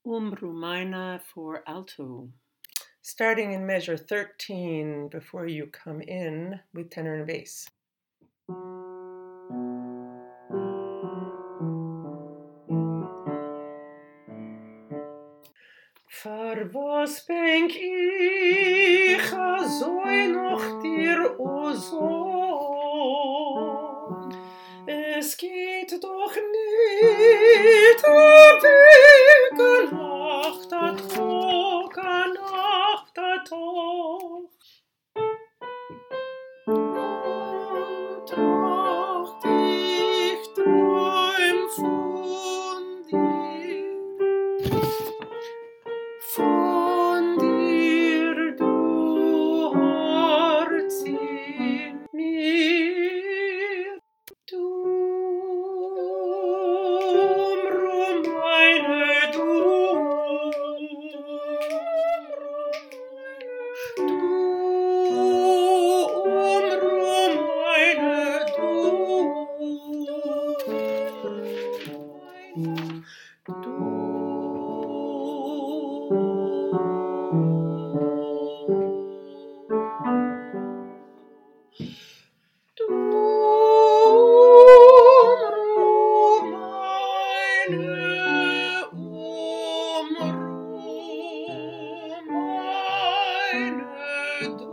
Rumeiner for alto. Starting in measure 13 before you come in with tenor and bass. Für was denk ich so noch dir, o Sohn? Es geht doch nicht weg, Nacht a Tag. Und Tracht, ich träum von dir, du Herz in mir, du meine, du meine